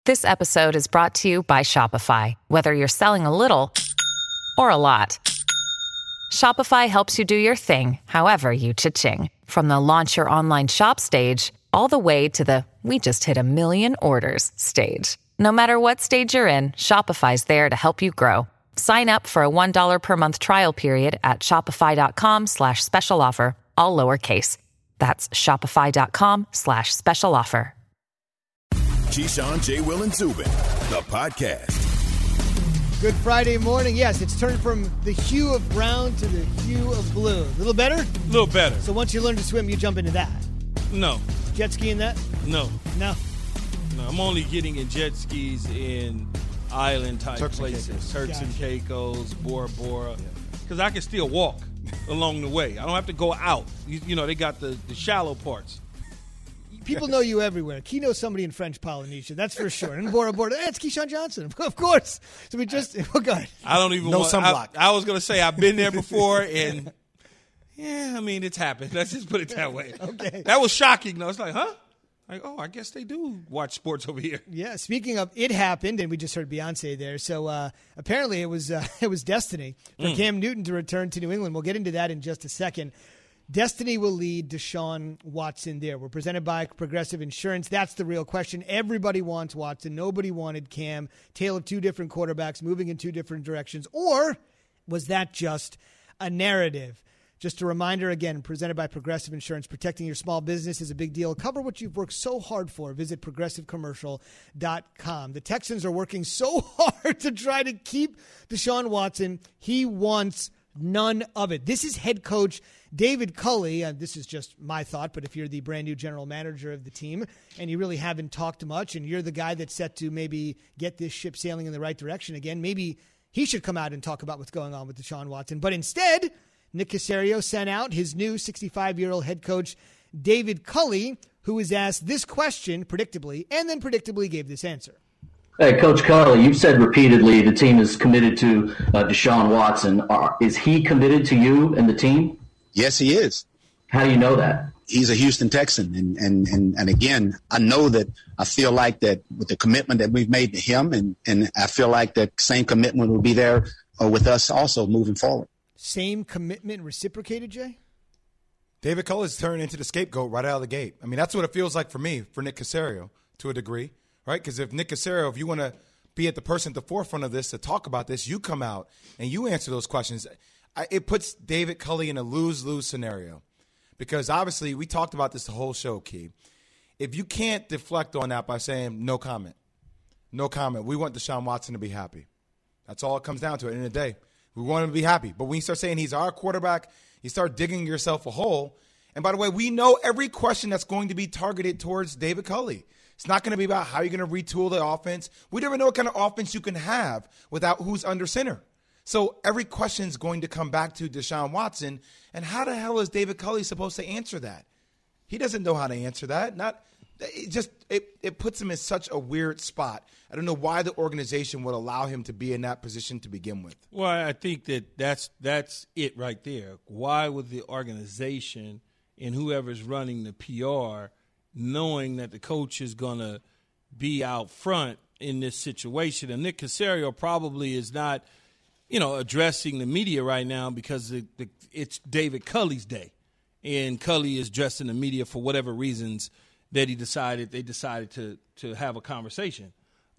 This episode is brought to you by Shopify. Whether you're selling a little or a lot, Shopify helps you do your thing, however you cha-ching. From the launch your online shop stage, all the way to the we just hit 1 million orders stage. No matter what stage you're in, Shopify's there to help you grow. Sign up for a $1 per month trial period at shopify.com/special offer, all lowercase. That's shopify.com/special offer. Keyshawn, J. Will, and Zubin, the podcast. Good Friday morning. Yes, it's turned from the hue of brown to the hue of blue. A little better? A little better. So once you learn to swim, you jump into that? No. Jet skiing that? No. No. No, I'm only getting in jet skis in island-type places. Turks and Caicos, Bora Bora. Because I can still walk along the way. I don't have to go out. You know, they got the shallow parts. People know you everywhere. Key knows somebody in French Polynesia, that's for sure. And Bora Bora, it's Keyshawn Johnson, of course. So we just, go ahead. I don't even want sunblock. I was going to say I've been there before, and yeah, I mean, it's happened. Let's just put it that way. Okay. That was shocking, though. It's like, huh? Like, oh, I guess they do watch sports over here. Yeah, speaking of it happened, and we just heard Beyonce there. So apparently it was destiny for Cam Newton to return to New England. We'll get into that in just a second. Destiny will lead Deshaun Watson there. We're presented by Progressive Insurance. That's the real question. Everybody wants Watson. Nobody wanted Cam. Tale of two different quarterbacks moving in two different directions. Or was that just a narrative? Just a reminder, again, presented by Progressive Insurance. Protecting your small business is a big deal. Cover what you've worked so hard for. Visit progressivecommercial.com. The Texans are working so hard to try to keep Deshaun Watson. He wants none of it. This is head coach David Culley. This is just my thought, but if you're the brand new general manager of the team and you really haven't talked much and you're the guy that's set to maybe get this ship sailing in the right direction again, maybe he should come out and talk about what's going on with Deshaun Watson. But instead, Nick Caserio sent out his new 65-year-old head coach, David Culley, who was asked this question predictably and then predictably gave this answer. Hey, Coach Culley, you've said repeatedly the team is committed to Deshaun Watson. Is he committed to you and the team? Yes, he is. How do you know that? He's a Houston Texan. And again, I feel like that with the commitment that we've made to him, and I feel like that same commitment will be there with us also moving forward. Same commitment reciprocated, Jay? David Culley's turned into the scapegoat right out of the gate. I mean, that's what it feels like for me, for Nick Caserio, to a degree, right? Because if Nick Caserio, if you want to be at the person at the forefront of this to talk about this, you come out and you answer those questions. It puts David Culley in a lose-lose scenario because obviously we talked about this the whole show, Key. If you can't deflect on that by saying no comment, we want Deshaun Watson to be happy. That's all it comes down to at the end of the day. We want him to be happy. But when you start saying he's our quarterback, you start digging yourself a hole. And by the way, we know every question that's going to be targeted towards David Culley. It's not going to be about how you're going to retool the offense. We never know what kind of offense you can have without who's under center. So every question is going to come back to Deshaun Watson. And how the hell is David Culley supposed to answer that? He doesn't know how to answer that. It puts him in such a weird spot. I don't know why the organization would allow him to be in that position to begin with. Well, I think that's it right there. Why would the organization and whoever's running the PR, knowing that the coach is going to be out front in this situation? And Nick Caserio probably is not, addressing the media right now because it's David Culley's day. And Culley is addressing the media for whatever reasons that they decided to have a conversation.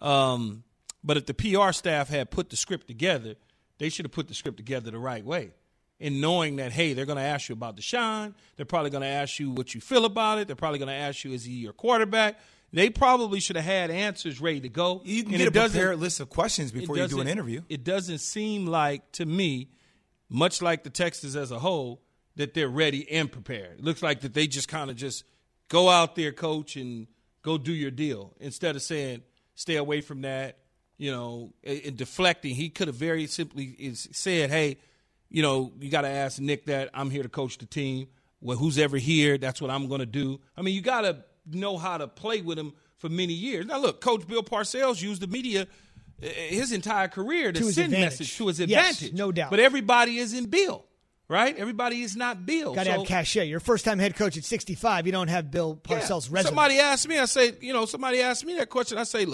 But if the PR staff had put the script together, they should have put the script together the right way. And knowing that, hey, they're going to ask you about Deshaun. They're probably going to ask you what you feel about it. They're probably going to ask you, is he your quarterback? They probably should have had answers ready to go. You can get a prepared list of questions before you do an interview. It doesn't seem like, to me, much like the Texans as a whole, that they're ready and prepared. It looks like that they just kind of just go out there, coach, and go do your deal. Instead of saying, stay away from that, and deflecting. He could have very simply said, hey, you got to ask Nick that. I'm here to coach the team. Well, who's ever here, that's what I'm going to do. I mean, you got to know how to play with him for many years. Now, look, Coach Bill Parcells used the media his entire career to send message to his advantage. Yes, no doubt. But everybody isn't Bill, right? Everybody is not Bill. Got to have cachet. You're first-time head coach at 65. You don't have Bill Parcells' resume. Somebody asked me, somebody asked me that question. I say, look,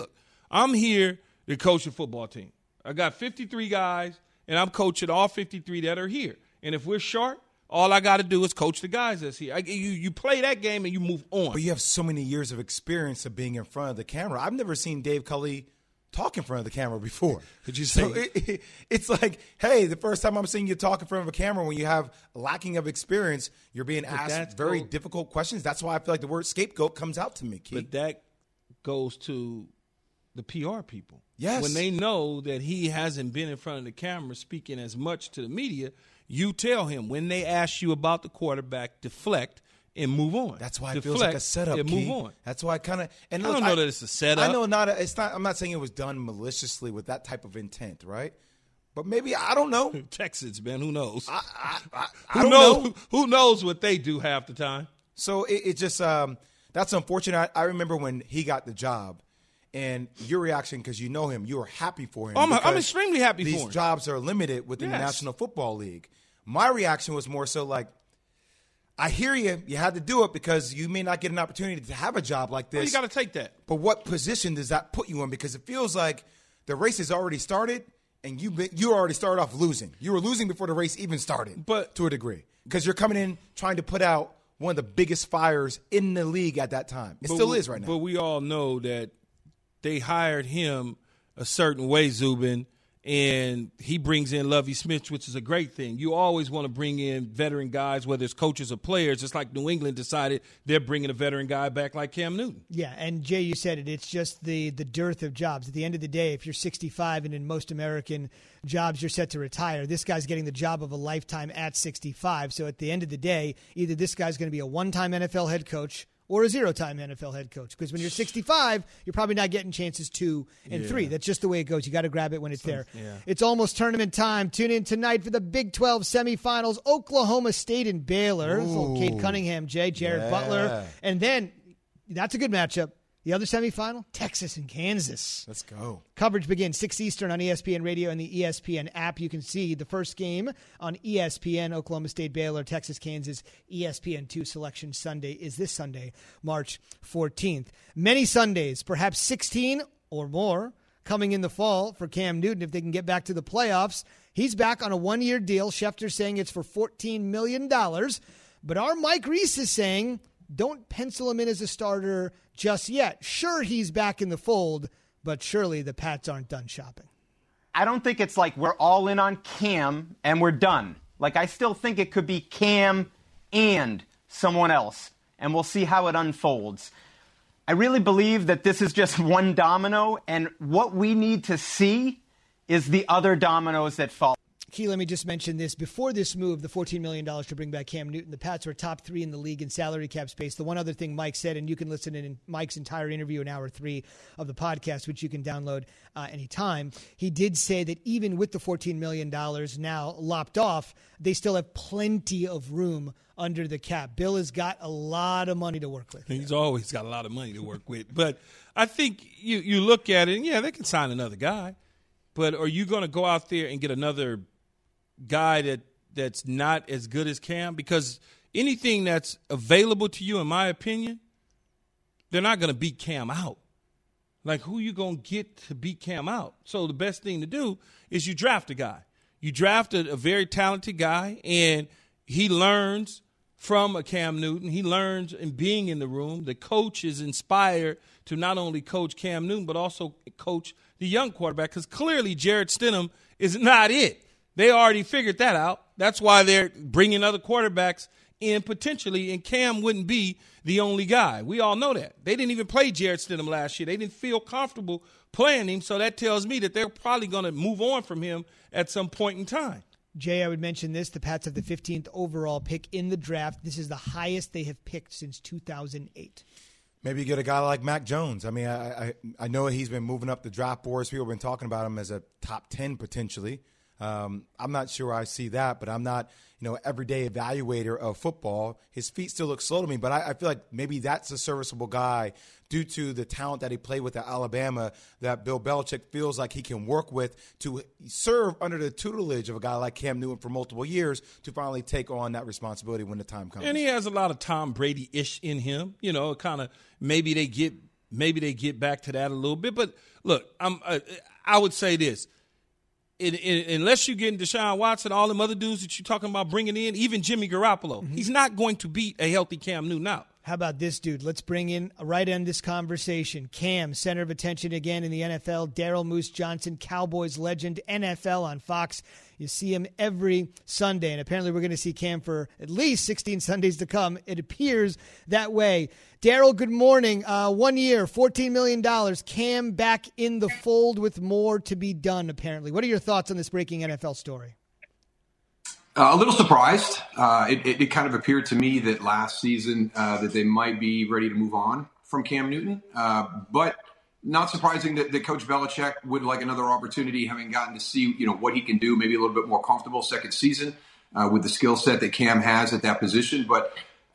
I'm here to coach a football team. I got 53 guys, and I'm coaching all 53 that are here. And if we're short, all I got to do is coach the guys that's here. You play that game and you move on. But you have so many years of experience of being in front of the camera. I've never seen Dave Culley talk in front of the camera before. Could you say? So it's like, hey, the first time I'm seeing you talk in front of a camera when you have lacking of experience, you're being asked very difficult questions. That's why I feel like the word scapegoat comes out to me, Keith. But that goes to the PR people. Yes. When they know that he hasn't been in front of the camera speaking as much to the media, you tell him when they ask you about the quarterback, deflect and move on. That's why it feels like a setup. And move on. That's why I kind of. And I don't know that it's a setup. I know it's not. I'm not saying it was done maliciously with that type of intent, right? But maybe I don't know. Texans, man, who knows? I don't know. Who knows what they do half the time? So it just that's unfortunate. I remember when he got the job. And your reaction, because you know him, you are happy for him. I'm extremely happy for him. These jobs are limited within the National Football League. My reaction was more so like, I hear you. You had to do it because you may not get an opportunity to have a job like this. Well, you got to take that. But what position does that put you in? Because it feels like the race has already started, and you already started off losing. You were losing before the race even started, but to a degree. Because you're coming in trying to put out one of the biggest fires in the league at that time. It still is right now. But we all know that they hired him a certain way, Zubin, and he brings in Lovie Smith, which is a great thing. You always want to bring in veteran guys, whether it's coaches or players, just like New England decided they're bringing a veteran guy back like Cam Newton. Yeah, and Jay, you said it. It's just the dearth of jobs. At the end of the day, if you're 65 and in most American jobs you're set to retire, this guy's getting the job of a lifetime at 65. So at the end of the day, either this guy's going to be a one-time NFL head coach or a zero-time NFL head coach. Because when you're 65, you're probably not getting chances 2 and 3. That's just the way it goes. You got to grab it when it's there. Yeah. It's almost tournament time. Tune in tonight for the Big 12 semifinals. Oklahoma State and Baylor. Cade Cunningham, Jared Butler. And then, that's a good matchup. The other semifinal, Texas and Kansas. Let's go. Coverage begins 6 Eastern on ESPN Radio and the ESPN app. You can see the first game on ESPN, Oklahoma State, Baylor, Texas, Kansas. ESPN2 Selection Sunday is this Sunday, March 14th. Many Sundays, perhaps 16 or more, coming in the fall for Cam Newton if they can get back to the playoffs. He's back on a one-year deal. Schefter saying it's for $14 million. But our Mike Reese is saying don't pencil him in as a starter just yet. Sure, he's back in the fold, but surely the Pats aren't done shopping. I don't think it's like we're all in on Cam and we're done. Like, I still think it could be Cam and someone else, and we'll see how it unfolds. I really believe that this is just one domino, and what we need to see is the other dominoes that fall. Key, let me just mention this. Before this move, the $14 million to bring back Cam Newton, the Pats were top 3 in the league in salary cap space. The one other thing Mike said, and you can listen in Mike's entire interview in hour 3 of the podcast, which you can download anytime. He did say that even with the $14 million now lopped off, they still have plenty of room under the cap. Bill has got a lot of money to work with. He's always got a lot of money to work with. But I think you look at it, and yeah, they can sign another guy. But are you going to go out there and get another guy that's not as good as Cam? Because anything that's available to you, in my opinion, they're not going to beat Cam out. Like, who you going to get to beat Cam out? So the best thing to do is you draft a guy. You draft a very talented guy, and he learns from a Cam Newton. He learns in being in the room. The coach is inspired to not only coach Cam Newton but also coach the young quarterback, because clearly Jarrett Stidham is not it. They already figured that out. That's why they're bringing other quarterbacks in potentially, and Cam wouldn't be the only guy. We all know that. They didn't even play Jarrett Stidham last year. They didn't feel comfortable playing him, so that tells me that they're probably going to move on from him at some point in time. Jay, I would mention this. The Pats have the 15th overall pick in the draft. This is the highest they have picked since 2008. Maybe you get a guy like Mac Jones. I mean, I know he's been moving up the draft boards. People have been talking about him as a top 10 potentially. I'm not sure I see that, but I'm not, everyday evaluator of football. His feet still look slow to me, but I feel like maybe that's a serviceable guy due to the talent that he played with at Alabama that Bill Belichick feels like he can work with to serve under the tutelage of a guy like Cam Newton for multiple years to finally take on that responsibility when the time comes. And he has a lot of Tom Brady-ish in him. Kind of maybe they get maybe they get back to that a little bit. But look, I would say this. Unless you get Deshaun Watson, all them other dudes that you're talking about bringing in, even Jimmy Garoppolo, he's not going to beat a healthy Cam Newton out. How about this dude? Let's bring in, right in this conversation, Cam, center of attention again in the NFL, Daryl Moose Johnson, Cowboys legend, NFL on Fox. You see him every Sunday, and apparently we're going to see Cam for at least 16 Sundays to come. It appears that way. Daryl, good morning. 1 year, $14 million. Cam back in the fold with more to be done, apparently. What are your thoughts on this breaking NFL story? A little surprised. It kind of appeared to me that last season that they might be ready to move on from Cam Newton. But not surprising that Coach Belichick would like another opportunity, having gotten to see what he can do, maybe a little bit more comfortable second season with the skill set that Cam has at that position. But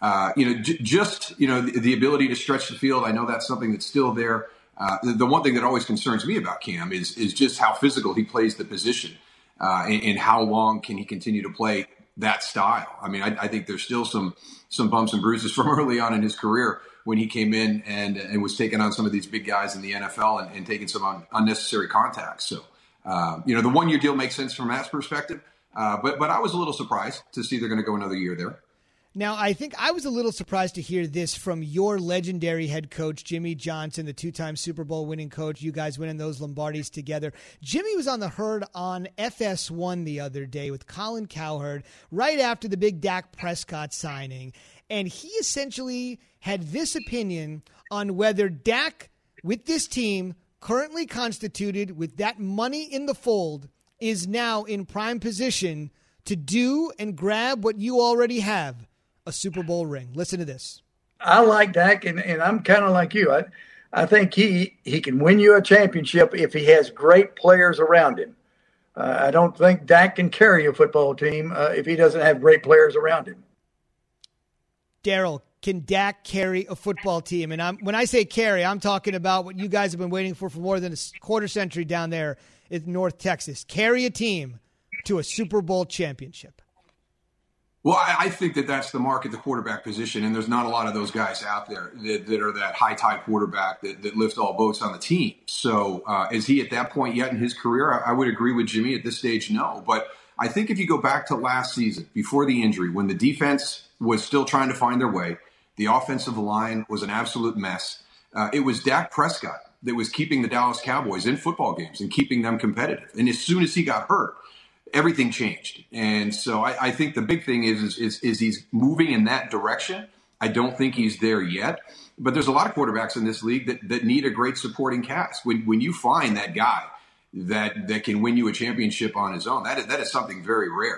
the ability to stretch the field, I know that's something that's still there. The one thing that always concerns me about Cam is just how physical he plays the position. And how long can he continue to play that style? I mean, I think there's still some bumps and bruises from early on in his career when he came in and was taking on some of these big guys in the NFL and taking some unnecessary contacts. So, the 1 year deal makes sense from that perspective. But I was a little surprised to see they're going to go another year there. Now, I think I was a little surprised to hear this from your legendary head coach, Jimmy Johnson, the two-time Super Bowl winning coach. You guys winning those Lombardis together. Jimmy was on the Herd on FS1 the other day with Colin Cowherd right after the big Dak Prescott signing. And he essentially had this opinion on whether Dak, with this team currently constituted with that money in the fold, is now in prime position to do and grab what you already have. A Super Bowl ring. Listen to this. I like Dak, and I'm kind of like you. I think he can win you a championship if he has great players around him. I don't think Dak can carry a football team if he doesn't have great players around him. Daryl, can Dak carry a football team? And when I say carry, I'm talking about what you guys have been waiting for more than a quarter century down there in North Texas. Carry a team to a Super Bowl championship. Well, I think that's the mark at the quarterback position, and there's not a lot of those guys out there that are that high-tide quarterback that lift all boats on the team. So is he at that point yet in his career? I would agree with Jimmy at this stage, no. But I think if you go back to last season, before the injury, when the defense was still trying to find their way, the offensive line was an absolute mess. It was Dak Prescott that was keeping the Dallas Cowboys in football games and keeping them competitive. And as soon as he got hurt, everything changed. And so I think the big thing is he's moving in that direction. I don't think he's there yet. But there's a lot of quarterbacks in this league that need a great supporting cast. When you find that guy that can win you a championship on his own, that is something very rare.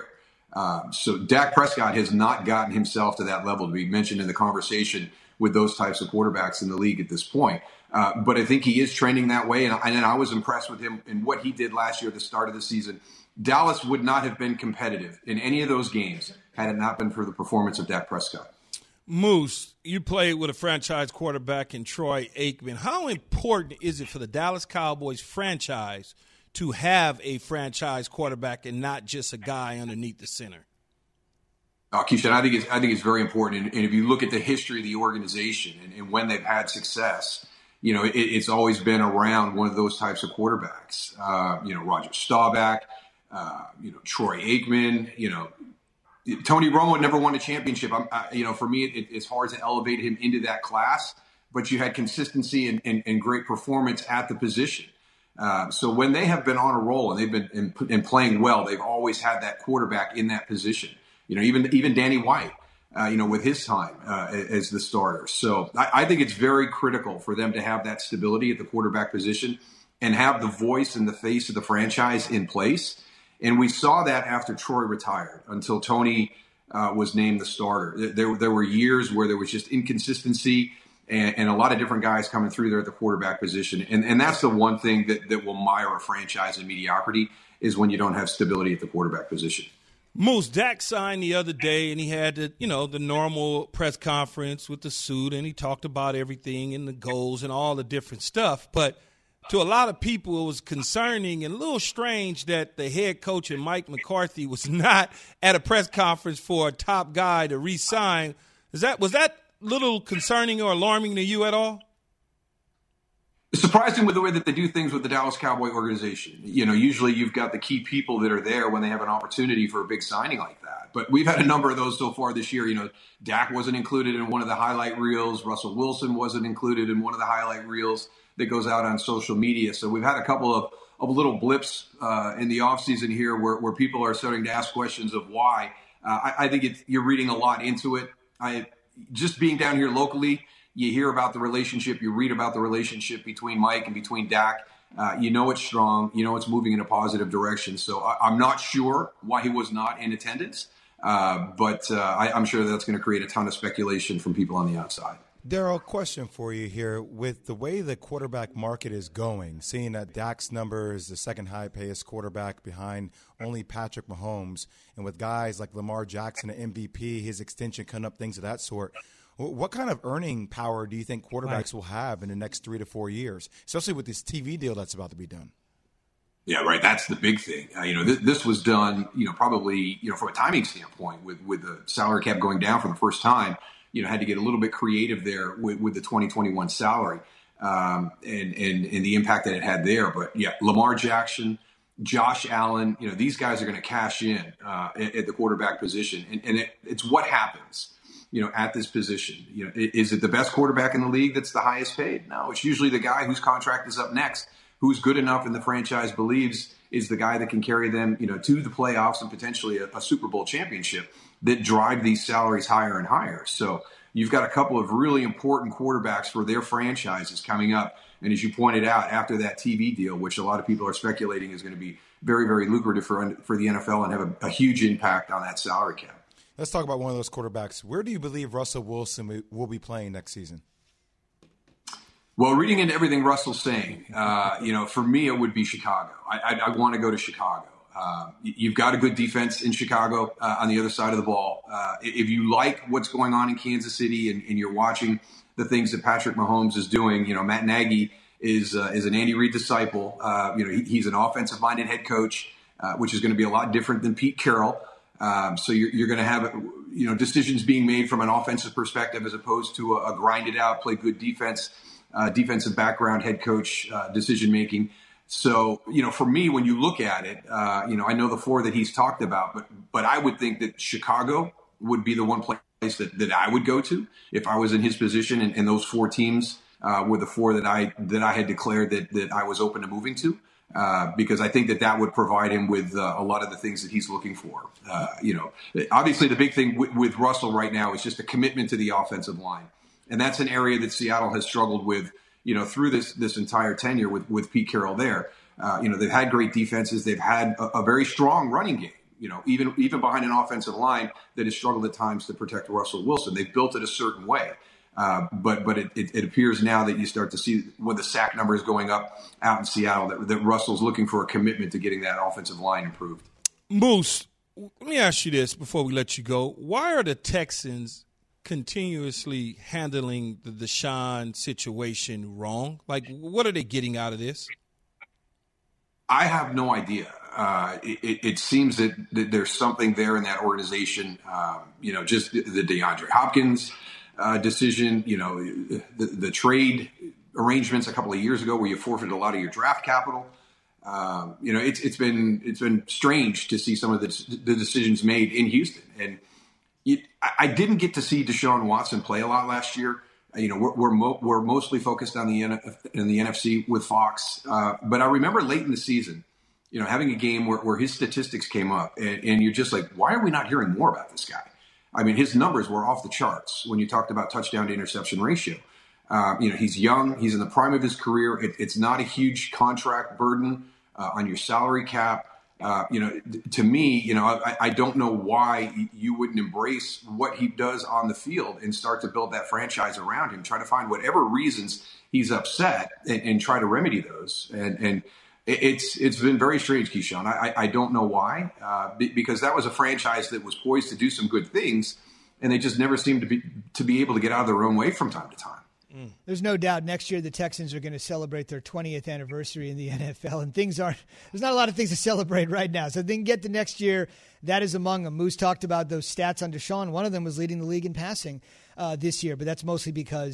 So Dak Prescott has not gotten himself to that level to be mentioned in the conversation with those types of quarterbacks in the league at this point. But I think he is trending that way. And I was impressed with him in what he did last year at the start of the season. Dallas would not have been competitive in any of those games had it not been for the performance of Dak Prescott. Moose, you played with a franchise quarterback in Troy Aikman. How important is it for the Dallas Cowboys franchise to have a franchise quarterback and not just a guy underneath the center? Keyshawn, I think it's very important. And if you look at the history of the organization and when they've had success, it's always been around one of those types of quarterbacks. Roger Staubach, Troy Aikman, Tony Romo never won a championship. For me, it's hard to elevate him into that class, but you had consistency and great performance at the position. So when they have been on a roll and they've been playing well, they've always had that quarterback in that position. Even Danny White, with his time as the starter. So I think it's very critical for them to have that stability at the quarterback position and have the voice and the face of the franchise in place. And we saw that after Troy retired until Tony was named the starter. There were years where there was just inconsistency and a lot of different guys coming through there at the quarterback position. And that's the one thing that will mire a franchise in mediocrity is when you don't have stability at the quarterback position. Moose, Dak signed the other day, and he had the normal press conference with the suit, and he talked about everything and the goals and all the different stuff. But to a lot of people, it was concerning and a little strange that the head coach and Mike McCarthy was not at a press conference for a top guy to re-sign. Was that little concerning or alarming to you at all? surprising with the way that they do things with the Dallas Cowboy organization. Usually you've got the key people that are there when they have an opportunity for a big signing like that. But we've had a number of those so far this year. Dak wasn't included in one of the highlight reels. Russell Wilson wasn't included in one of the highlight reels that goes out on social media. So we've had a couple of little blips in the offseason here where people are starting to ask questions of why. I think you're reading a lot into it. Just being down here locally, you hear about the relationship, you read about the relationship between Mike and between Dak. It's strong. It's moving in a positive direction. So I'm not sure why he was not in attendance, but I'm sure that's going to create a ton of speculation from people on the outside. Daryl, question for you here. With the way the quarterback market is going, seeing that Dak's number is the second highest quarterback behind only Patrick Mahomes, and with guys like Lamar Jackson, an MVP, his extension coming up, things of that sort, what kind of earning power do you think quarterbacks will have in the next 3 to 4 years, especially with this TV deal that's about to be done? Yeah, right. That's the big thing. This was done, probably, from a timing standpoint with the salary cap going down for the first time, had to get a little bit creative there with the 2021 salary and the impact that it had there. But yeah, Lamar Jackson, Josh Allen, these guys are going to cash in at the quarterback position. And it's what happens. At this position, is it the best quarterback in the league that's the highest paid? No, it's usually the guy whose contract is up next, who's good enough and the franchise believes is the guy that can carry them, to the playoffs and potentially a Super Bowl championship that drive these salaries higher and higher. So you've got a couple of really important quarterbacks for their franchises coming up. And as you pointed out, after that TV deal, which a lot of people are speculating is going to be very, very lucrative for the NFL and have a huge impact on that salary cap. Let's talk about one of those quarterbacks. Where do you believe Russell Wilson will be playing next season? Well, reading into everything Russell's saying, for me, it would be Chicago. I want to go to Chicago. You've got a good defense in Chicago on the other side of the ball. If you like what's going on in Kansas City and you're watching the things that Patrick Mahomes is doing, Matt Nagy is an Andy Reid disciple. He's an offensive-minded head coach, which is going to be a lot different than Pete Carroll. So you're going to have, decisions being made from an offensive perspective as opposed to a grinded out, play good defense, defensive background head coach decision making. So, for me, when you look at it, I know the four that he's talked about, but I would think that Chicago would be the one place that I would go to if I was in his position, and those four teams were the four that I had declared that I was open to moving to. Because I think that would provide him with a lot of the things that he's looking for. Obviously the big thing with Russell right now is just a commitment to the offensive line. And that's an area that Seattle has struggled with, through this entire tenure with Pete Carroll there. They've had great defenses. They've had a very strong running game, even behind an offensive line that has struggled at times to protect Russell Wilson. They've built it a certain way. But it appears now that you start to see when the sack number is going up out in Seattle that Russell's looking for a commitment to getting that offensive line improved. Moose, let me ask you this before we let you go. Why are the Texans continuously handling the Deshaun situation wrong? Like, what are they getting out of this? I have no idea. It seems that there's something there in that organization. Just the DeAndre Hopkins decision, the trade arrangements a couple of years ago where you forfeited a lot of your draft capital. It's been strange to see some of the decisions made in Houston. And I didn't get to see Deshaun Watson play a lot last year. We're mostly focused on in the NFC with Fox. But I remember late in the season, having a game where his statistics came up and you're just like, why are we not hearing more about this guy? I mean, his numbers were off the charts when you talked about touchdown to interception ratio. He's young. He's in the prime of his career. It's not a huge contract burden on your salary cap. To me, I don't know why you wouldn't embrace what he does on the field and start to build that franchise around him. Try to find whatever reasons he's upset and try to remedy those. And it's been very strange, Keyshawn. I don't know why, because that was a franchise that was poised to do some good things, and they just never seemed to be able to get out of their own way from time to time. There's no doubt next year the Texans are going to celebrate their 20th anniversary in the NFL, and there's not a lot of things to celebrate right now. So they can get to next year. That is among them. Moose talked about those stats on Deshaun. One of them was leading the league in passing this year, but that's mostly because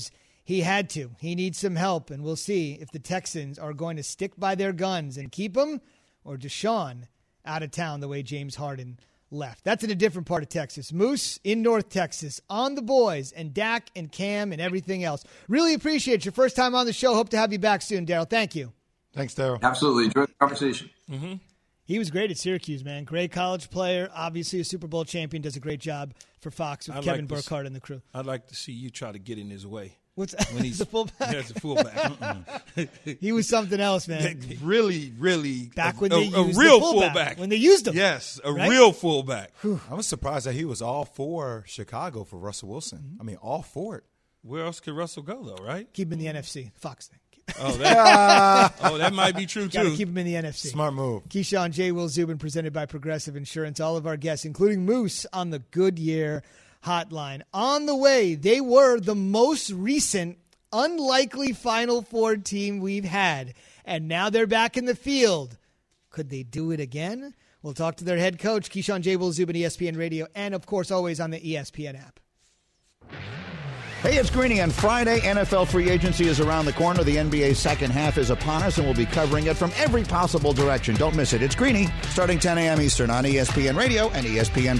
He had to. He needs some help, and we'll see if the Texans are going to stick by their guns and keep him, or Deshaun out of town the way James Harden left. That's in a different part of Texas. Moose in North Texas on the boys and Dak and Cam and everything else. Really appreciate your first time on the show. Hope to have you back soon, Daryl. Thank you. Thanks, Daryl. Absolutely. Enjoy the conversation. Mm-hmm. He was great at Syracuse, man. Great college player. Obviously a Super Bowl champion. Does a great job for Fox with Kevin Burkhardt and the crew. I'd like to see you try to get in his way. What's when he's the fullback? Yeah, it's a fullback. He was something else, man. Really, back when they used a real the fullback. When they used him. Yes, right? real fullback. I was surprised that he was all for Chicago for Russell Wilson. Mm-hmm. I mean, all for it. Where else could Russell go, though, right? Keep him in the NFC. Fox thing. That might be true, too. Got to keep him in the NFC. Smart move. Keyshawn, J. Will Zubin, presented by Progressive Insurance. All of our guests, including Moose, on the Goodyear Hotline. On the way, they were the most recent unlikely Final Four team we've had, and now they're back in the field. Could they do it again? We'll talk to their head coach, Keyshawn, J. Will Zubin, ESPN Radio, and, of course, always on the ESPN app. Hey, it's Greeny on Friday. NFL free agency is around the corner. The NBA's second half is upon us, and we'll be covering it from every possible direction. Don't miss it. It's Greeny, starting 10 a.m. Eastern on ESPN Radio and ESPN+.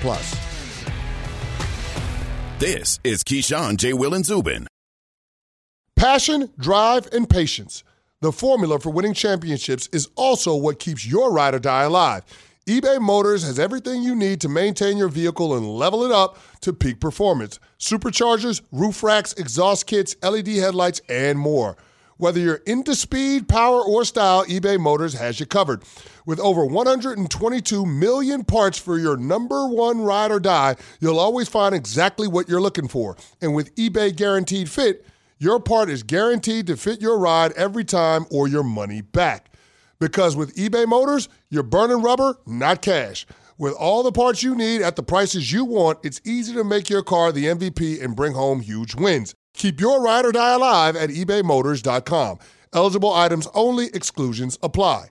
This is Keyshawn, J. Will, and Zubin. Passion, drive, and patience. The formula for winning championships is also what keeps your ride or die alive. eBay Motors has everything you need to maintain your vehicle and level it up to peak performance. Superchargers, roof racks, exhaust kits, LED headlights, and more. Whether you're into speed, power, or style, eBay Motors has you covered. With over 122 million parts for your number one ride or die, you'll always find exactly what you're looking for. And with eBay Guaranteed Fit, your part is guaranteed to fit your ride every time or your money back. Because with eBay Motors, you're burning rubber, not cash. With all the parts you need at the prices you want, it's easy to make your car the MVP and bring home huge wins. Keep your ride or die alive at ebaymotors.com. Eligible items only. Exclusions apply.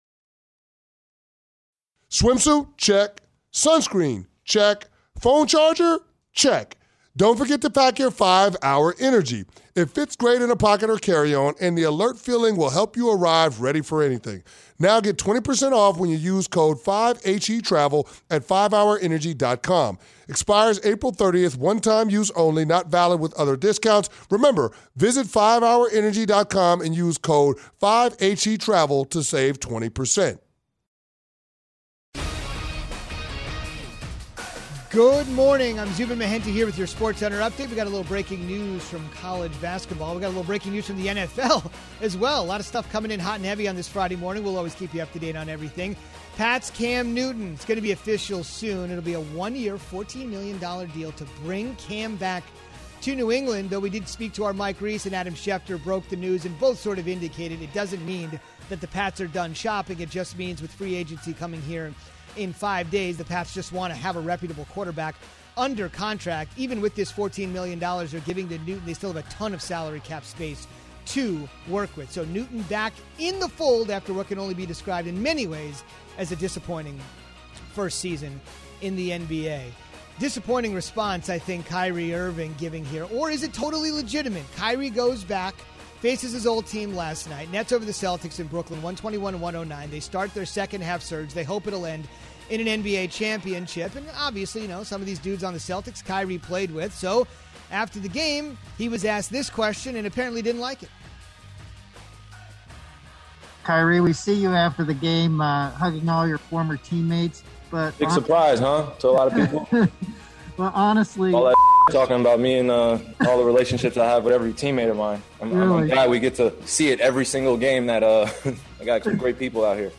Swimsuit? Check. Sunscreen? Check. Phone charger? Check. Don't forget to pack your 5-Hour Energy. It fits great in a pocket or carry-on, and the alert feeling will help you arrive ready for anything. Now get 20% off when you use code 5HETRAVEL at 5hourenergy.com. Expires April 30th, one-time use only, not valid with other discounts. Remember, visit 5hourenergy.com and use code 5HETRAVEL to save 20%. Good morning. I'm Zubin Mehenti here with your SportsCenter update. We got a little breaking news from college basketball. We got a little breaking news from the NFL as well. A lot of stuff coming in hot and heavy on this Friday morning. We'll always keep you up to date on everything. Pats Cam Newton. It's going to be official soon. It'll be a 1-year, $14 million deal to bring Cam back to New England, though we did speak to our Mike Reese and Adam Schefter, broke the news, and both sort of indicated it doesn't mean that the Pats are done shopping. It just means with free agency coming here in 5 days, the Pats just want to have a reputable quarterback under contract. Even with this $14 million they're giving to Newton, they still have a ton of salary cap space to work with. So Newton back in the fold after what can only be described in many ways as a disappointing first season in the NBA. Disappointing response, I think, Kyrie Irving giving here. Or is it totally legitimate? Kyrie goes back, faces his old team last night. Nets over the Celtics in Brooklyn, 121-109. They start their second half surge. They hope it'll end in an NBA championship. And obviously, you know, some of these dudes on the Celtics Kyrie played with. So after the game, he was asked this question and apparently didn't like it. Kyrie, we see you after the game hugging all your former teammates. But big surprise, huh? To a lot of people. Well, honestly, all that talking about me and all the relationships I have with every teammate of mine. I'm glad we get to see it every single game that I got some great people out here.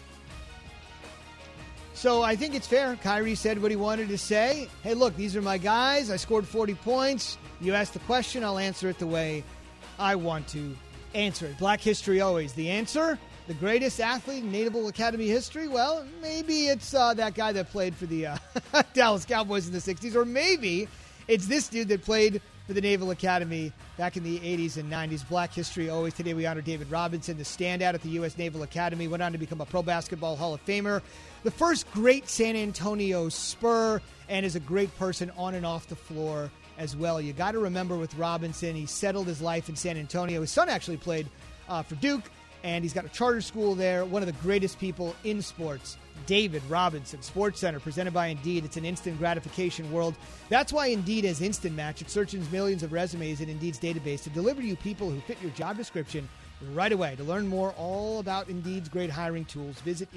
So I think it's fair. Kyrie said what he wanted to say. Hey, look, these are my guys. I scored 40 points. You asked the question, I'll answer it the way I want to answer it. Black history always. The answer, the greatest athlete in Naval Academy history? Well, maybe it's that guy that played for the Dallas Cowboys in the 60s, or maybe it's this dude that played for the Naval Academy back in the 80s and 90s. Black history always. Today we honor David Robinson, the standout at the U.S. Naval Academy, went on to become a Pro Basketball Hall of Famer, the first great San Antonio Spur, and is a great person on and off the floor as well. You got to remember with Robinson, he settled his life in San Antonio. His son actually played for Duke, and he's got a charter school there. One of the greatest people in sports, David Robinson. SportsCenter, presented by Indeed. It's an instant gratification world. That's why Indeed has Instant Match. It searches millions of resumes in Indeed's database to deliver you people who fit your job description right away. To learn more all about Indeed's great hiring tools, visit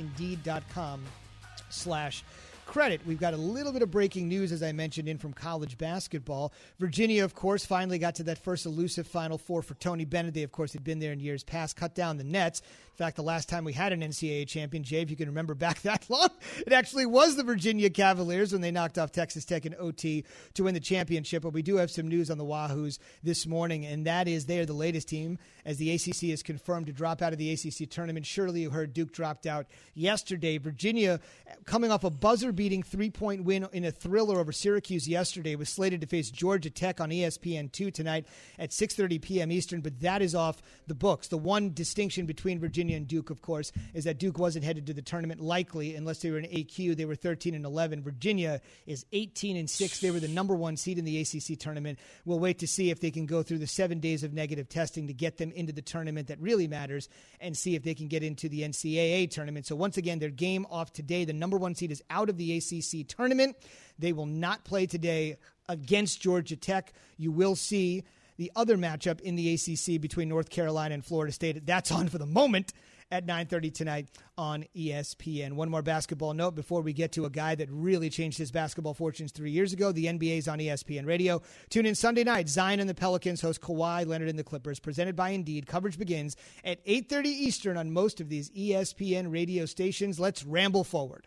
Indeed.com/credit. We've got a little bit of breaking news, as I mentioned, in from college basketball. Virginia, of course, finally got to that first elusive Final Four for Tony Bennett. They, of course, had been there in years past, cut down the nets. In fact, the last time we had an NCAA champion, Jay, if you can remember back that long, it actually was the Virginia Cavaliers when they knocked off Texas Tech in OT to win the championship. But we do have some news on the Wahoos this morning, and that is they are the latest team, as the ACC is confirmed to drop out of the ACC tournament. Surely you heard Duke dropped out yesterday. Virginia, coming off a buzzer-beating three-point win in a thriller over Syracuse yesterday, was slated to face Georgia Tech on ESPN2 tonight at 6:30 p.m. Eastern, but that is off the books. The one distinction between Virginia and Duke, of course, is that Duke wasn't headed to the tournament likely unless they were in AQ. They were 13-11. Virginia is 18-6. They were the number one seed in the ACC tournament. We'll wait to see if they can go through the 7 days of negative testing to get them into the tournament that really matters and see if they can get into the NCAA tournament. So once again, their game off today. The number one seed is out of the ACC tournament. They will not play today against Georgia Tech. You will see the other matchup in the ACC between North Carolina and Florida State. That's on for the moment at 9:30 tonight on ESPN. One more basketball note before we get to a guy that really changed his basketball fortunes 3 years ago. The NBA's on ESPN Radio. Tune in Sunday night. Zion and the Pelicans host Kawhi Leonard and the Clippers, presented by Indeed. Coverage begins at 8:30 Eastern on most of these ESPN radio stations. Let's ramble forward.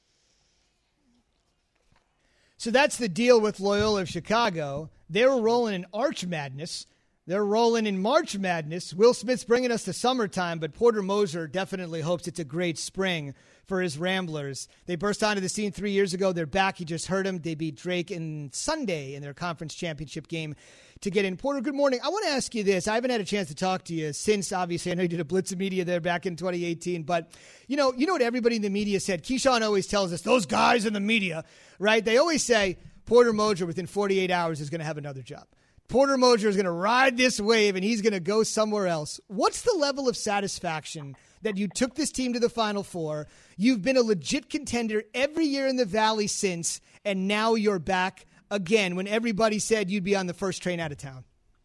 So that's the deal with Loyola of Chicago. They were rolling in Arch Madness. They're rolling in March Madness. Will Smith's bringing us to summertime, but Porter Moser definitely hopes it's a great spring for his Ramblers. They burst onto the scene 3 years ago. They're back. You just heard them. They beat Drake in Sunday in their conference championship game to get in. Porter, good morning. I want to ask you this. I haven't had a chance to talk to you since, obviously, I know you did a Blitz of Media there back in 2018, but you know what everybody in the media said? Keyshawn always tells us, those guys in the media, right? They always say Porter Moser within 48 hours is going to have another job. Porter Moser is going to ride this wave, and he's going to go somewhere else. What's the level of satisfaction that you took this team to the Final Four? You've been a legit contender every year in the Valley since, and now you're back again when everybody said you'd be on the first train out of town.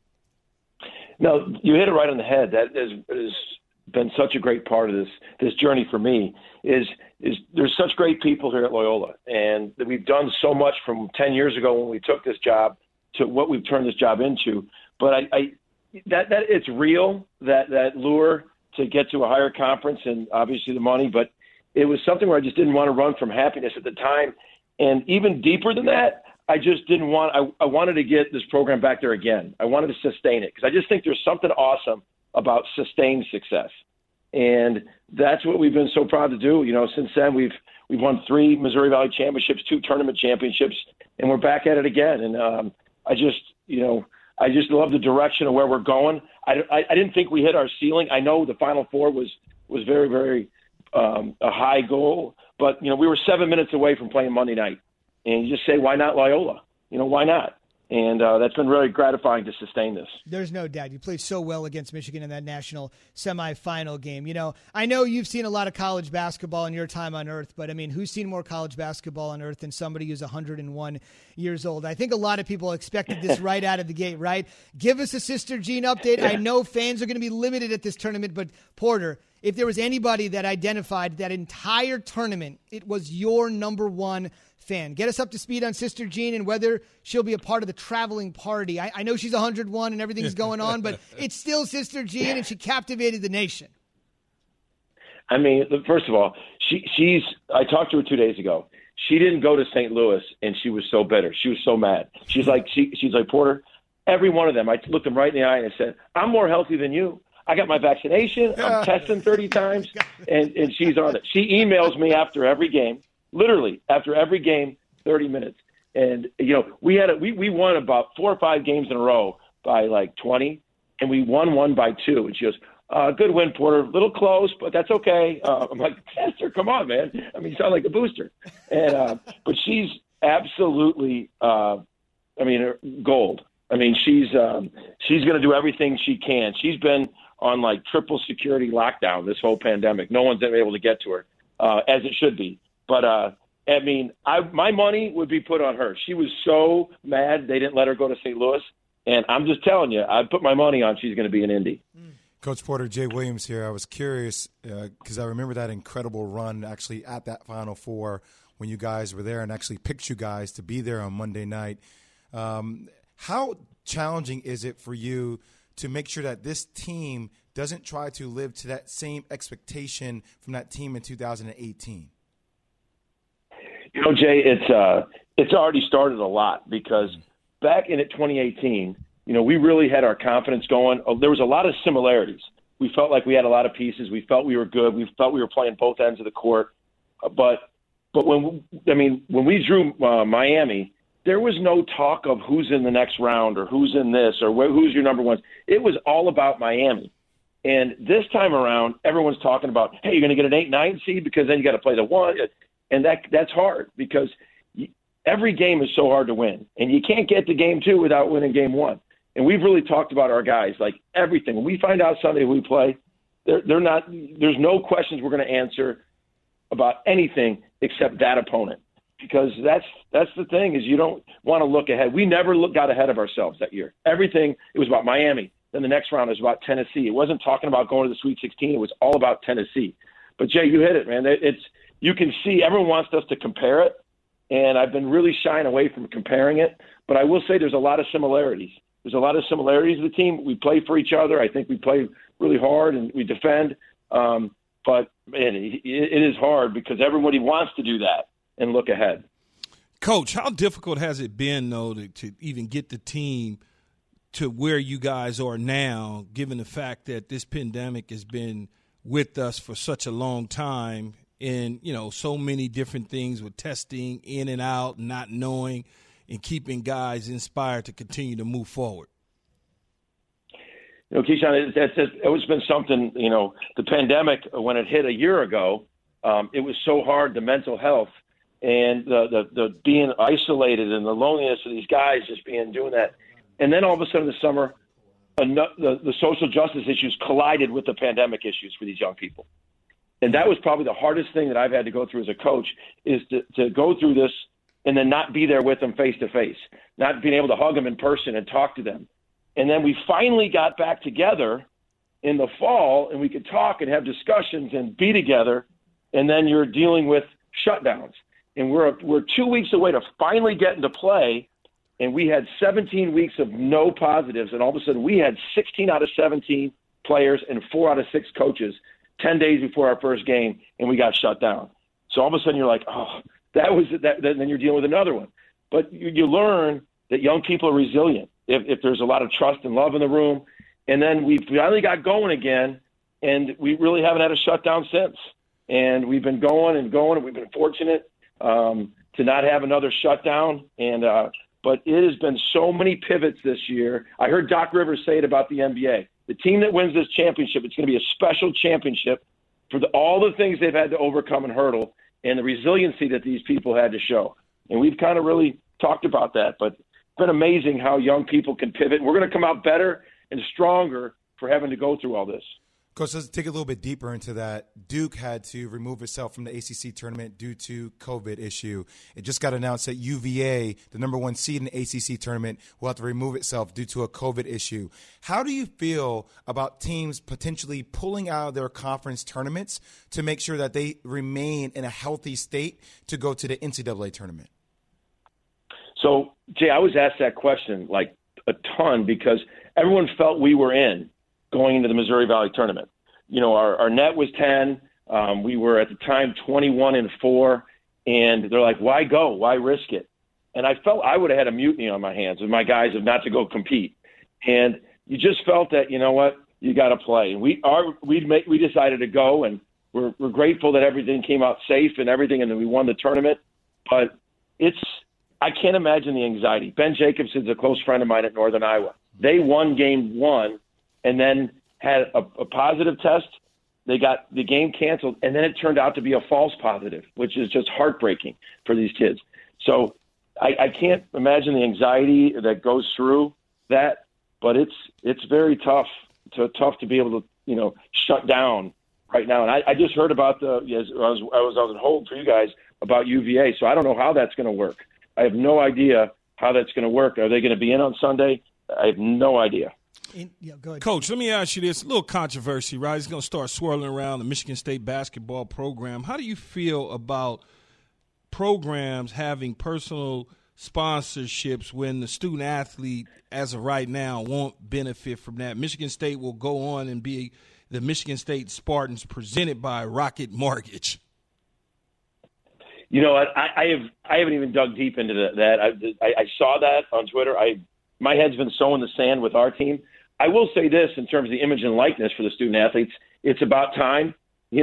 No, you hit it right on the head. That has been such a great part of this journey for me. Is there's such great people here at Loyola, and that we've done so much from 10 years ago when we took this job to what we've turned this job into. But that it's real, that lure to get to a higher conference and obviously the money, but it was something where I just didn't want to run from happiness at the time. And even deeper than that, I just didn't want, I wanted to get this program back there again. I wanted to sustain it because I just think there's something awesome about sustained success. And that's what we've been so proud to do. You know, since then we've won 3 Missouri Valley championships, 2 tournament championships, and we're back at it again. And I just love the direction of where we're going. I didn't think we hit our ceiling. I know the Final Four was very, very a high goal, but we were 7 minutes away from playing Monday night, and you just say, why not Loyola? Why not? And that's been really gratifying to sustain this. There's no doubt. You played so well against Michigan in that national semifinal game. I know you've seen a lot of college basketball in your time on Earth, but, who's seen more college basketball on Earth than somebody who's 101 years old? I think a lot of people expected this right out of the gate, right? Give us a Sister Jean update. Yeah. I know fans are going to be limited at this tournament, but, Porter, if there was anybody that identified that entire tournament, it was your number one fan. Get us up to speed on Sister Jean and whether she'll be a part of the traveling party. I know she's 101 and everything's going on, but it's still Sister Jean, and she captivated the nation. First of all, I talked to her 2 days ago. She didn't go to St. Louis, and she was so bitter. She was so mad. She's like, Porter, every one of them, I looked them right in the eye and I said, I'm more healthy than you. I got my vaccination. I'm testing 30 times, and she's on it. She emails me after every game. Literally, after every game, 30 minutes. And, we won about 4 or 5 games in a row by like 20, and we won one by 2. And she goes, good win, Porter. A little close, but that's okay. I'm like, Esther, come on, man. You sound like a booster. And but she's absolutely gold. I mean, she's going to do everything she can. She's been on like triple security lockdown this whole pandemic. No one's been able to get to her, as it should be. But I mean, my money would be put on her. She was so mad they didn't let her go to St. Louis, and I'm just telling you, I put my money on she's going to be in Indy. Coach Porter, Jay Williams here. I was curious because I remember that incredible run actually at that Final Four when you guys were there and actually picked you guys to be there on Monday night. How challenging is it for you to make sure that this team doesn't try to live to that same expectation from that team in 2018? You know, Jay, it's already started a lot because back in 2018, you know, we really had our confidence going. There was a lot of similarities. We felt like we had a lot of pieces. We felt we were good. We felt we were playing both ends of the court. But when we drew Miami, there was no talk of who's in the next round or who's in this or who's your number one. It was all about Miami. And this time around, everyone's talking about, hey, you're going to get an 8-9 seed because then you got to play the 1. And that's hard because every game is so hard to win. And you can't get to game 2 without winning game 1. And we've really talked about our guys, like everything. When we find out Sunday who we play, there's no questions we're going to answer about anything except that opponent. Because that's the thing is you don't want to look ahead. We never got ahead of ourselves that year. Everything, it was about Miami. Then the next round was about Tennessee. It wasn't talking about going to the Sweet 16. It was all about Tennessee. But, Jay, you hit it, man. You can see everyone wants us to compare it, and I've been really shying away from comparing it. But I will say there's a lot of similarities. There's a lot of similarities to the team. We play for each other. I think we play really hard and we defend. But, man, it is hard because everybody wants to do that and look ahead. Coach, how difficult has it been, though, to even get the team to where you guys are now, given the fact that this pandemic has been with us for such a long time and, you know, so many different things with testing in and out, not knowing, and keeping guys inspired to continue to move forward? You know, Keyshawn, it's always been something, you know, the pandemic, when it hit a year ago, it was so hard, the mental health and the being isolated and the loneliness of these guys just doing that. And then all of a sudden this summer, the social justice issues collided with the pandemic issues for these young people. And that was probably the hardest thing that I've had to go through as a coach is to go through this and then not be there with them face to face, not being able to hug them in person and talk to them. And then we finally got back together in the fall and we could talk and have discussions and be together. And then you're dealing with shutdowns. And we're 2 weeks away to finally getting to play. And we had 17 weeks of no positives. And all of a sudden we had 16 out of 17 players and 4 out of 6 coaches 10 days before our first game, and we got shut down. So all of a sudden you're like, oh, that was that. Then you're dealing with another one. But you learn that young people are resilient if there's a lot of trust and love in the room. And then we finally got going again, and we really haven't had a shutdown since. And we've been going, and we've been fortunate to not have another shutdown. But it has been so many pivots this year. I heard Doc Rivers say it about the NBA. The team that wins this championship, it's going to be a special championship for all the things they've had to overcome and hurdle and the resiliency that these people had to show. And we've kind of really talked about that. But it's been amazing how young people can pivot. We're going to come out better and stronger for having to go through all this. Coach, let's dig a little bit deeper into that. Duke had to remove itself from the ACC tournament due to COVID issue. It just got announced that UVA, the number 1 seed in the ACC tournament, will have to remove itself due to a COVID issue. How do you feel about teams potentially pulling out of their conference tournaments to make sure that they remain in a healthy state to go to the NCAA tournament? So, Jay, I was asked that question like a ton because everyone felt we were in going into the Missouri Valley tournament. You know, our net was 10. We were at the time 21-4, and they're like, why go? Why risk it? And I felt I would have had a mutiny on my hands with my guys of not to go compete. And you just felt that, you know what, you got to play. And we decided to go, and we're grateful that everything came out safe and everything, and then we won the tournament. But I can't imagine the anxiety. Ben Jacobson's a close friend of mine at Northern Iowa. They won game 1. And then had a positive test. They got the game canceled, and then it turned out to be a false positive, which is just heartbreaking for these kids. So I can't imagine the anxiety that goes through that, but it's very tough to be able to, shut down right now. And I just heard about I was on hold for you guys about UVA, so I don't know how that's going to work. I have no idea how that's going to work. Are they going to be in on Sunday? I have no idea. Go ahead. Coach, let me ask you this. A little controversy, right? It's going to start swirling around the Michigan State basketball program. How do you feel about programs having personal sponsorships when the student athlete, as of right now, won't benefit from that? Michigan State will go on and be the Michigan State Spartans presented by Rocket Mortgage. You know what? I haven't even dug deep into that. I saw that on Twitter. My head's been so in the sand with our team. I will say this in terms of the image and likeness for the student athletes. It's about time. I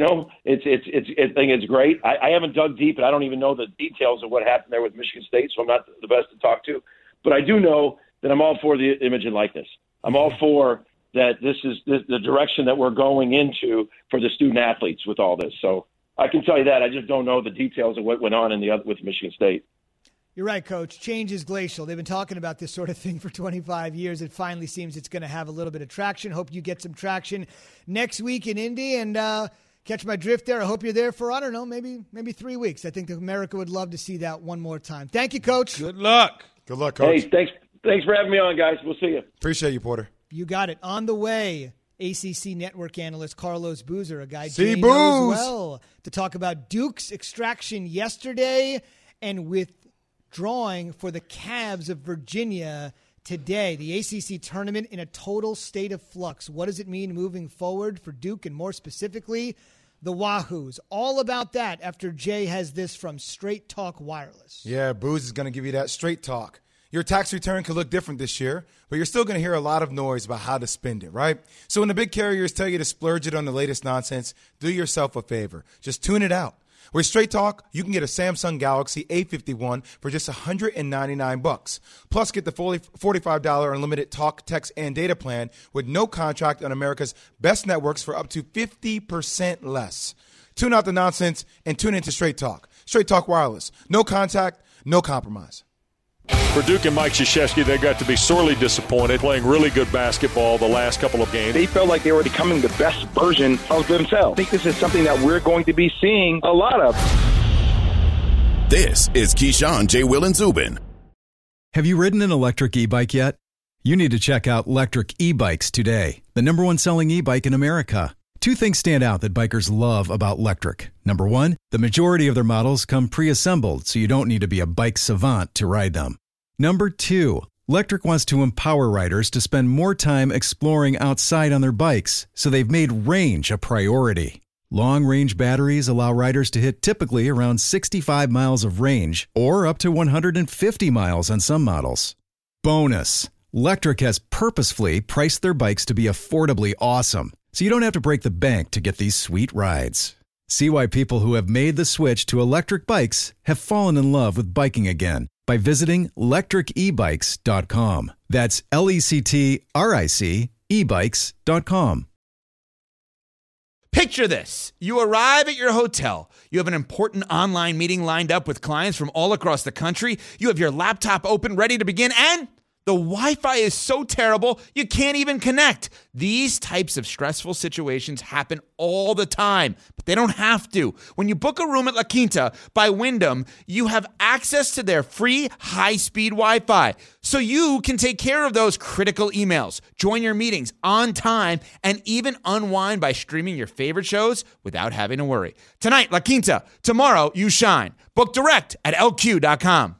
think it's great. I haven't dug deep, and I don't even know the details of what happened there with Michigan State, so I'm not the best to talk to. But I do know that I'm all for the image and likeness. I'm all for that. This is the direction that we're going into for the student athletes with all this. So I can tell you that. I just don't know the details of what went on with Michigan State. You're right, Coach. Change is glacial. They've been talking about this sort of thing for 25 years. It finally seems it's going to have a little bit of traction. Hope you get some traction next week in Indy. And catch my drift there. I hope you're there for, I don't know, maybe 3 weeks. I think America would love to see that one more time. Thank you, Coach. Good luck. Good luck, Coach. Hey, thanks for having me on, guys. We'll see you. Appreciate you, Porter. You got it. On the way, ACC network analyst Carlos Boozer, a guy See Jay knows well, to talk about Duke's extraction yesterday and withdrawing for the Cavs of Virginia today. The ACC tournament in a total state of flux. What does it mean moving forward for Duke and more specifically the Wahoos? All about that after Jay has this from Straight Talk Wireless. Yeah, Booze is going to give you that straight talk. Your tax return could look different this year, but you're still going to hear a lot of noise about how to spend it, right? So when the big carriers tell you to splurge it on the latest nonsense, do yourself a favor. Just tune it out. With Straight Talk, you can get a Samsung Galaxy A51 for just $199. Plus, get the $45 unlimited talk, text, and data plan with no contract on America's best networks for up to 50% less. Tune out the nonsense and tune into Straight Talk. Straight Talk Wireless. No contact, no compromise. For Duke and Mike Krzyzewski, they got to be sorely disappointed, playing really good basketball the last couple of games. They felt like they were becoming the best version of themselves. I think this is something that we're going to be seeing a lot of. This is Keyshawn, J. Will, and Zubin. Have you ridden an electric e-bike yet? You need to check out Lectric E-Bikes today, the #1 selling e-bike in America. Two things stand out that bikers love about Lectric. Number one, the majority of their models come pre-assembled, so you don't need to be a bike savant to ride them. Number two, Lectric wants to empower riders to spend more time exploring outside on their bikes, so they've made range a priority. Long-range batteries allow riders to hit typically around 65 miles of range, or up to 150 miles on some models. Bonus, Lectric has purposefully priced their bikes to be affordably awesome, so you don't have to break the bank to get these sweet rides. See why people who have made the switch to electric bikes have fallen in love with biking again by visiting lectricebikes.com. That's LECTRIC ebikes.com. Picture this. You arrive at your hotel. You have an important online meeting lined up with clients from all across the country. You have your laptop open, ready to begin, and the Wi-Fi is so terrible, you can't even connect. These types of stressful situations happen all the time, but they don't have to. When you book a room at La Quinta by Wyndham, you have access to their free high-speed Wi-Fi, so you can take care of those critical emails, join your meetings on time, and even unwind by streaming your favorite shows without having to worry. Tonight, La Quinta. Tomorrow, you shine. Book direct at LQ.com.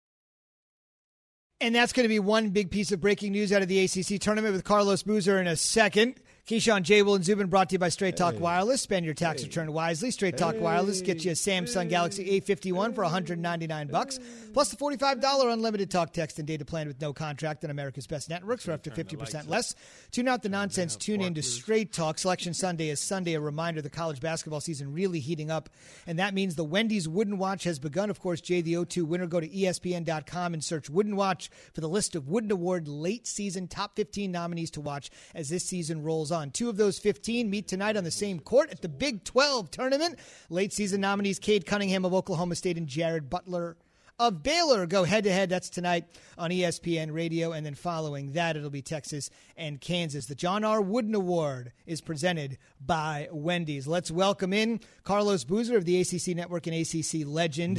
And that's going to be one big piece of breaking news out of the ACC tournament with Carlos Boozer in a second. Keyshawn, J. Will, and Zubin brought to you by Straight Talk Wireless. Spend your tax return wisely. Straight Talk Wireless gets you a Samsung Galaxy A51 for $199, plus the $45 unlimited talk, text, and data plan with no contract on America's best networks for up to 50% less. Tune out the nonsense. Tune in to Straight Talk. Selection Sunday is Sunday. A reminder, the college basketball season really heating up, and that means the Wendy's Wooden Watch has begun. Of course, Jay, the O2 winner. Go to ESPN.com and search Wooden Watch for the list of Wooden Award late season top 15 nominees to watch as this season rolls on. Two of those 15 meet tonight on the same court at the Big 12 tournament. Late season nominees Cade Cunningham of Oklahoma State and Jared Butler of Baylor go head-to-head. That's tonight on ESPN Radio. And then following that, it'll be Texas and Kansas. The John R. Wooden Award is presented by Wendy's. Let's welcome in Carlos Boozer of the ACC Network and ACC legend.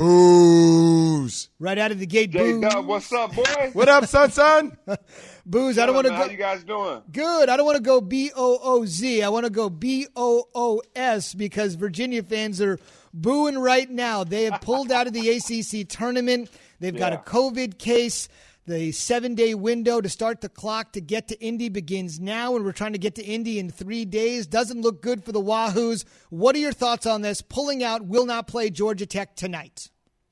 Booze. Right out of the gate, Booze. J-Dub, what's up, boy? What up, son? Booze, I don't want to go. How you guys doing? Good. I don't want to go B-O-O-Z. I want to go B-O-O-S because Virginia fans are booing right now. They have pulled out of the ACC tournament. They've got a COVID case. The 7-day window to start the clock to get to Indy begins now, and we're trying to get to Indy in 3 days. Doesn't look good for the Wahoos. What are your thoughts on this? Pulling out, will not play Georgia Tech tonight.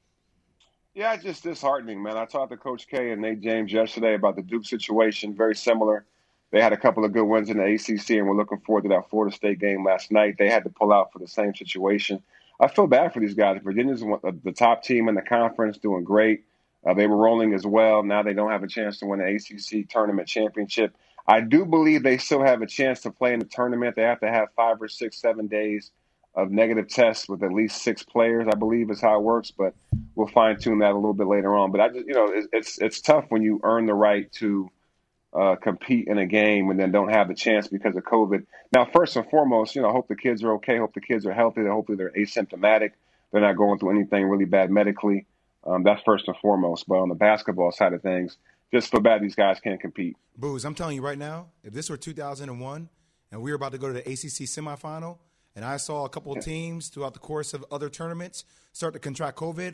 Yeah, it's just disheartening, man. I talked to Coach K and Nate James yesterday about the Duke situation, very similar. They had a couple of good wins in the ACC, and we're looking forward to that Florida State game last night. They had to pull out for the same situation. I feel bad for these guys. Virginia's the top team in the conference, doing great. They were rolling as well. Now they don't have a chance to win the ACC tournament championship. I do believe they still have a chance to play in the tournament. They have to have 5 or 6, 7 days of negative tests with at least 6 players, I believe is how it works. But we'll fine tune that a little bit later on. But I just, it's tough when you earn the right to compete in a game and then don't have the chance because of COVID. Now, first and foremost, hope the kids are okay. Hope the kids are healthy. Hopefully they're asymptomatic. They're not going through anything really bad medically. That's first and foremost. But on the basketball side of things, just feel bad these guys can't compete. Booze, I'm telling you right now, if this were 2001 and we were about to go to the ACC semifinal and I saw a couple of teams throughout the course of other tournaments start to contract COVID,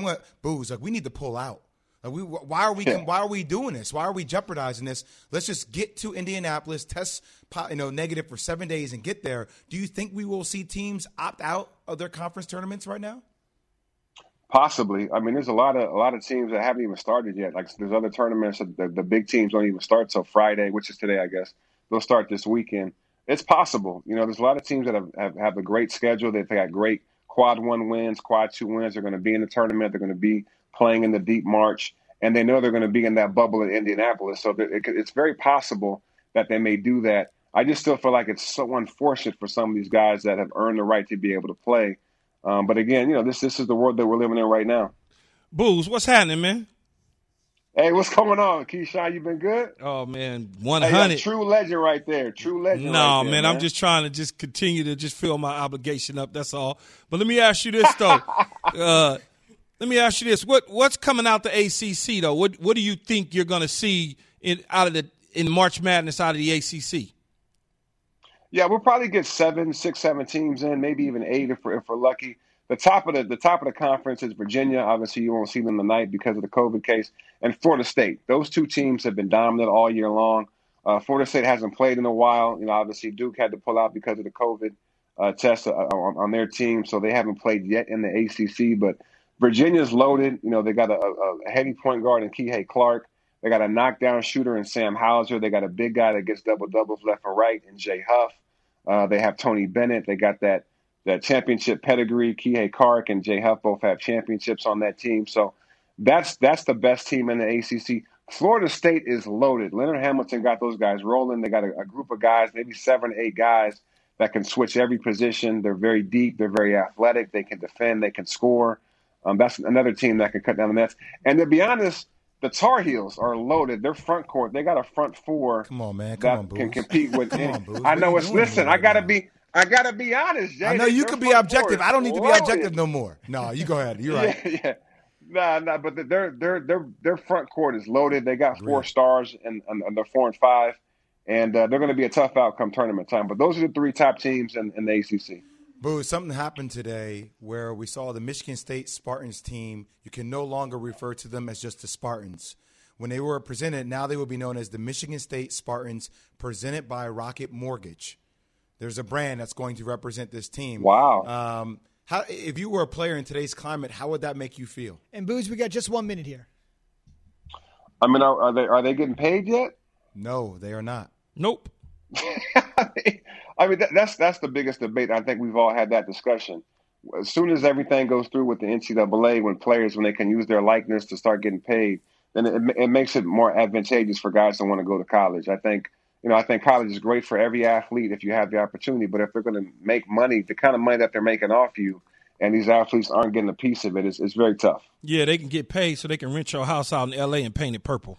we need to pull out. Why are we doing this? Why are we jeopardizing this? Let's just get to Indianapolis, test negative for 7 days and get there. Do you think we will see teams opt out of their conference tournaments right now? Possibly. I mean, there's a lot of teams that haven't even started yet. Like there's other tournaments that the big teams don't even start till Friday, which is today, I guess. They'll start this weekend. It's possible. There's a lot of teams that have a great schedule. They've got great quad 1 wins, quad 2 wins. They're going to be in the tournament. They're going to be playing in the deep March, and they know they're going to be in that bubble in Indianapolis. So it's very possible that they may do that. I just still feel like it's so unfortunate for some of these guys that have earned the right to be able to play. But again, this is the world that we're living in right now. Booze, what's happening, man? Hey, what's going on, Keyshawn? You been good? Oh man, 100. Hey, true legend right there. True legend. No, right there, man, I'm just trying to just continue to just fill my obligation up. That's all. But let me ask you this though. Let me ask you this: what's coming out the ACC though? What do you think you're going to see in March Madness out of the ACC? Yeah, we'll probably get 6, 7 teams in, maybe even 8 if we're lucky. The top of the conference is Virginia. Obviously, you won't see them tonight because of the COVID case, and Florida State. Those 2 teams have been dominant all year long. Florida State hasn't played in a while. Obviously Duke had to pull out because of the COVID test on their team, so they haven't played yet in the ACC. But Virginia's loaded. They got a heavy point guard in Kihei Clark. They got a knockdown shooter in Sam Hauser. They got a big guy that gets double-doubles left and right in Jay Huff. They have Tony Bennett. They got that championship pedigree. Kihei Clark and Jay Huff both have championships on that team. So that's the best team in the ACC. Florida State is loaded. Leonard Hamilton got those guys rolling. They got a group of guys, maybe 7 or 8 guys that can switch every position. They're very deep. They're very athletic. They can defend. They can score. That's another team that can cut down the nets. And to be honest, the Tar Heels are loaded. Their front court, they got a front 4. Come on, man. Can compete with. I know it's. Listen, I gotta be honest, Jay. I know you can be objective. I don't need to be objective no more. No, you go ahead. You're right. Yeah. Nah. But their front court is loaded. They got 4 stars and they're 4 and 5, and they're going to be a tough outcome tournament time. But those are the 3 top teams in the ACC. Boo, something happened today where we saw the Michigan State Spartans team. You can no longer refer to them as just the Spartans. When they were presented, now they will be known as the Michigan State Spartans, presented by Rocket Mortgage. There's a brand that's going to represent this team. Wow. If you were a player in today's climate, how would that make you feel? And Booze, we got just 1 minute here. I mean, are they getting paid yet? No, they are not. Nope. I mean, that's the biggest debate. I think we've all had that discussion. As soon as everything goes through with the NCAA, when they can use their likeness to start getting paid, then it makes it more advantageous for guys that want to go to college. I think college is great for every athlete if you have the opportunity. But if they're going to make money, the kind of money that they're making off you, and these athletes aren't getting a piece of it, it's very tough. Yeah, they can get paid so they can rent your house out in L.A. and paint it purple.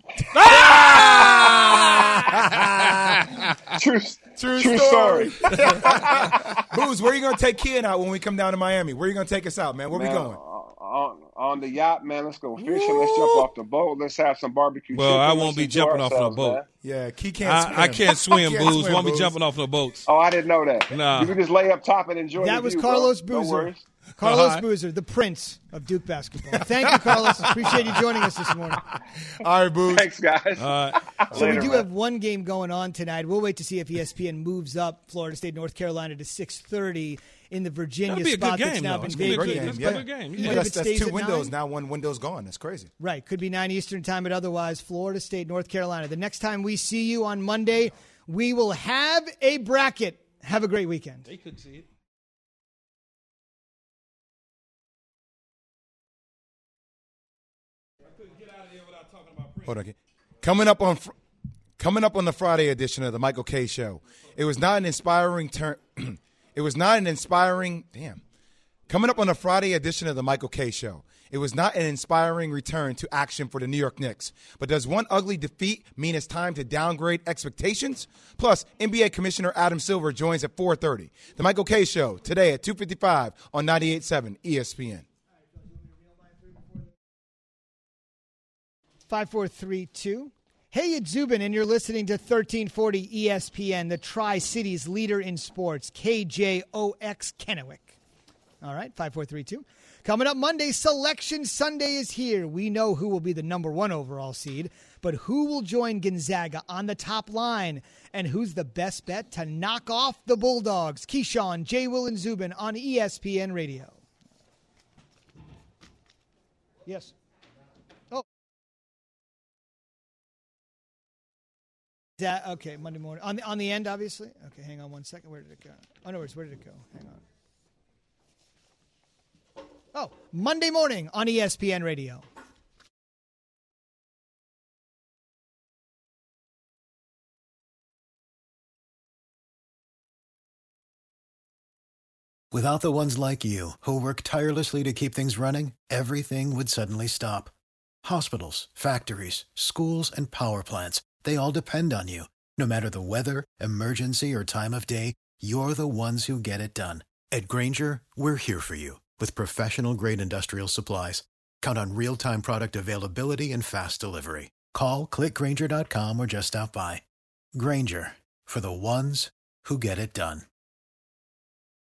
True story. Booze, where are you going to take Kian out when we come down to Miami? Where are you going to take us out, man? Where we going? On the yacht, man. Let's go fishing. Let's jump off the boat. Let's have some barbecue. Well, I won't be jumping off no boat. Man. Yeah, Key can't swim. I can't swim, Booze. Won't be jumping off no boats. Oh, I didn't know that. Nah. You can just lay up top and enjoy That the was view, Carlos bro. Boozer. Carlos Boozer, the prince of Duke basketball. Thank you, Carlos. Appreciate you joining us this morning. All right, Booze. Thanks, guys. So we do have one game going on tonight. We'll wait to see if ESPN moves up Florida State, North Carolina to 6:30 in the Virginia spot that's now been vacated. That's a good game. Yeah, that's 2 windows. Now 1 window's gone. That's crazy. Right. Could be 9 Eastern time, but otherwise Florida State, North Carolina. The next time we see you on Monday, we will have a bracket. Have a great weekend. They could see it. Hold on. Coming up on the Friday edition of the Michael Kay Show. It was not an inspiring turn. It was not an inspiring. Coming up on the Friday edition of the Michael Kay Show. It was not an inspiring return to action for the New York Knicks. But does one ugly defeat mean it's time to downgrade expectations? Plus, NBA Commissioner Adam Silver joins at 4:30. The Michael Kay Show today at 2:55 on 98.7 ESPN. 5432. Hey, it's Zubin, and you're listening to 1340 ESPN, the Tri-Cities leader in sports, KJOX Kennewick. All right, 5432. Coming up Monday, Selection Sunday is here. We know who will be the number 1 overall seed, but who will join Gonzaga on the top line, and who's the best bet to knock off the Bulldogs? Keyshawn, J. Will, and Zubin on ESPN Radio. Yes. Okay, Monday morning. On the end, obviously? Okay, hang on one second. Where did it go? Oh, no, where did it go? Hang on. Oh, Monday morning on ESPN Radio. Without the ones like you, who work tirelessly to keep things running, everything would suddenly stop. Hospitals, factories, schools, and power plants, they all depend on you. No matter the weather, emergency, or time of day, you're the ones who get it done. At Grainger, we're here for you with professional-grade industrial supplies. Count on real-time product availability and fast delivery. Call, click Grainger.com, or just stop by. Grainger, for the ones who get it done.